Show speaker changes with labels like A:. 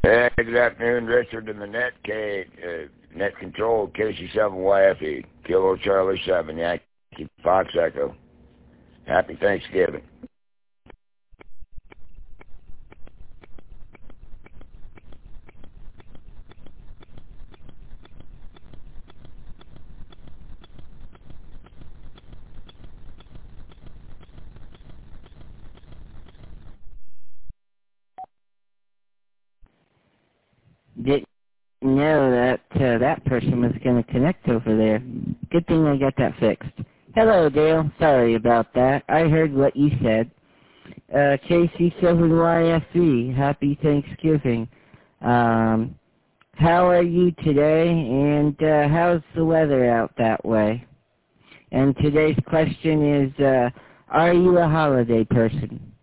A: Hey, good afternoon, Richard in the net, net control, KC7YFE, Kilo Charlie 7, Yankee Fox Echo. Happy Thanksgiving.
B: Didn't know that that person was going to connect over there. Good thing I got that fixed. Hello, Dale. Sorry about that. I heard what you said. KC7YFE, happy Thanksgiving. How are you today, and how's the weather out that way? And today's question is, are you a holiday person?